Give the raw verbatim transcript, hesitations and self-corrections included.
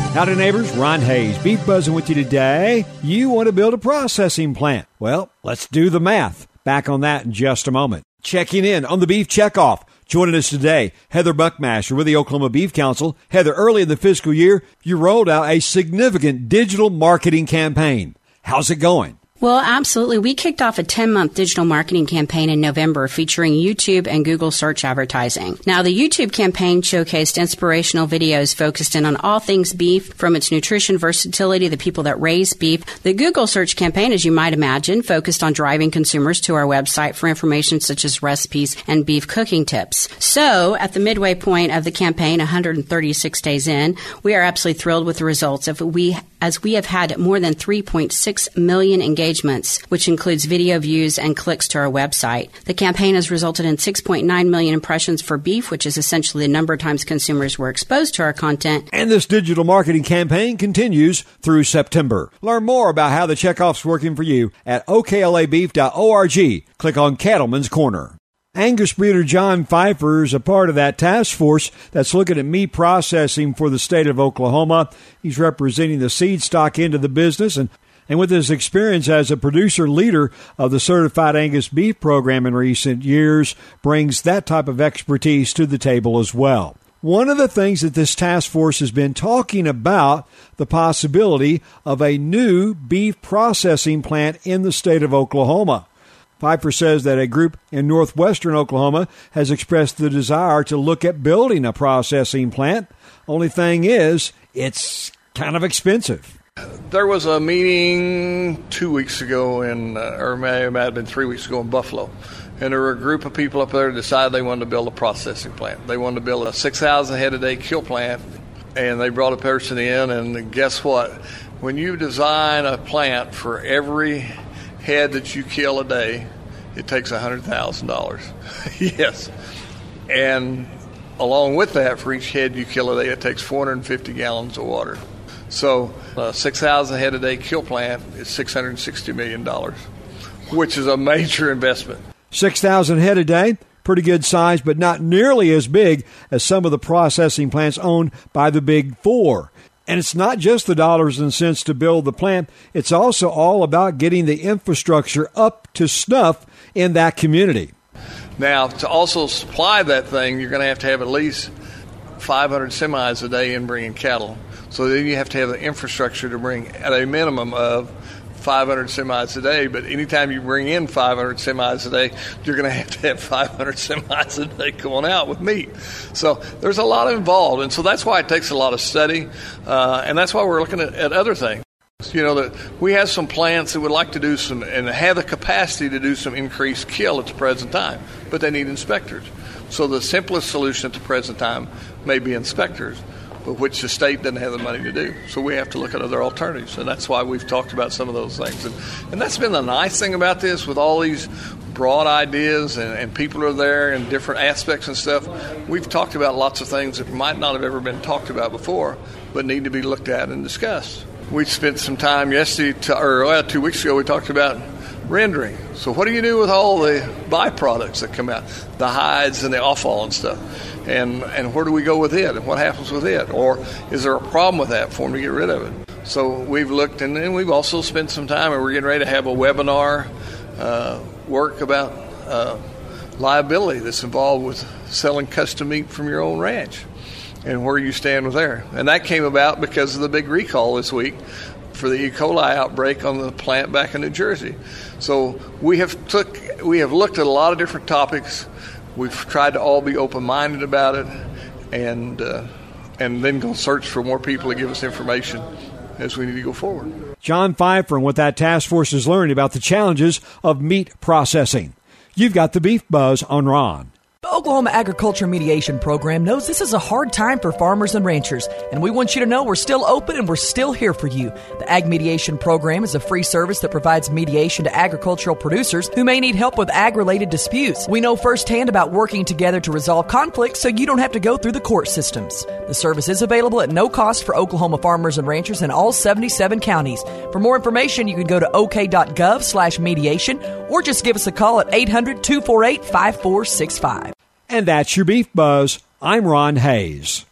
Howdy neighbors, Ron Hayes, Beef Buzzing with you today. You want to build a processing plant. Well, let's do the math. Back on that in just a moment. Checking in on the Beef Checkoff. Joining us today, Heather Buckmaster with the Oklahoma Beef Council. Heather, early in the fiscal year, you rolled out a significant digital marketing campaign. How's it going? Well, absolutely. We kicked off a ten-month digital marketing campaign in November featuring YouTube and Google search advertising. Now, the YouTube campaign showcased inspirational videos focused in on all things beef, from its nutrition, versatility, the people that raise beef. The Google search campaign, as you might imagine, focused on driving consumers to our website for information such as recipes and beef cooking tips. So, at the midway point of the campaign, one hundred thirty-six days in, we are absolutely thrilled with the results of we as we have had more than three point six million engagements, which includes video views and clicks to our website. The campaign has resulted in six point nine million impressions for beef, which is essentially the number of times consumers were exposed to our content. And this digital marketing campaign continues through September. Learn more about how the checkoff's working for you at O K L A beef dot org. Click on Cattleman's Corner. Angus breeder John Pfeiffer is a part of that task force that's looking at meat processing for the state of Oklahoma. He's representing the seed stock end of the business, and, and with his experience as a producer leader of the Certified Angus Beef program in recent years, brings that type of expertise to the table as well. One of the things that this task force has been talking about, the possibility of a new beef processing plant in the state of Oklahoma. Pfeiffer says that a group in northwestern Oklahoma has expressed the desire to look at building a processing plant. Only thing is, it's kind of expensive. There was a meeting two weeks ago, in, uh, or it may, it may have been three weeks ago in Buffalo, and there were a group of people up there that decided they wanted to build a processing plant. They wanted to build a six thousand head a day kill plant, and they brought a person in, and guess what? When you design a plant for every head that you kill a day, it takes one hundred thousand dollars. Yes. And along with that, for each head you kill a day, it takes four hundred fifty gallons of water. So a six thousand head a day kill plant is six hundred sixty million dollars, which is a major investment. six thousand head a day, pretty good size, but not nearly as big as some of the processing plants owned by the Big Four. And it's not just the dollars and cents to build the plant. It's also all about getting the infrastructure up to snuff in that community. Now, to also supply that thing, you're going to have to have at least five hundred semis a day in bringing cattle. So then you have to have the infrastructure to bring at a minimum of five hundred semis a day, but anytime you bring in five hundred semis a day, you're going to have to have five hundred semis a day going out with meat. So there's a lot involved, and so that's why it takes a lot of study, uh, and that's why we're looking at, at other things. You know, that we have some plants that would like to do some, and have the capacity to do some increased kill at the present time, but they need inspectors. So the simplest solution at the present time may be inspectors, but which the state doesn't have the money to do. So we have to look at other alternatives, and that's why we've talked about some of those things. And, and that's been the nice thing about this, with all these broad ideas, and, and people are there in different aspects and stuff. We've talked about lots of things that might not have ever been talked about before, but need to be looked at and discussed. We spent some time yesterday, to, or well, two weeks ago, we talked about rendering. So what do you do with all the byproducts that come out, the hides and the offal and stuff? And and where do we go with it, and what happens with it? Or is there a problem with that for them to get rid of it? So we've looked, and then we've also spent some time, and we're getting ready to have a webinar uh, work about uh, liability that's involved with selling custom meat from your own ranch, and where you stand with there. And that came about because of the big recall this week for the E. coli outbreak on the plant back in New Jersey. So we have took we have looked at a lot of different topics. We've tried to all be open-minded about it, and uh, and then go search for more people to give us information as we need to go forward. John Pfeiffer and what that task force is learning about the challenges of meat processing. You've got the Beef Buzz on Ron. The Oklahoma Agriculture Mediation Program knows this is a hard time for farmers and ranchers, and we want you to know we're still open and we're still here for you. The Ag Mediation Program is a free service that provides mediation to agricultural producers who may need help with ag-related disputes. We know firsthand about working together to resolve conflicts so you don't have to go through the court systems. The service is available at no cost for Oklahoma farmers and ranchers in all seventy-seven counties. For more information, you can go to ok.gov slash mediation or just give us a call at eight hundred, two four eight, five four six five. And that's your Beef Buzz. I'm Ron Hayes.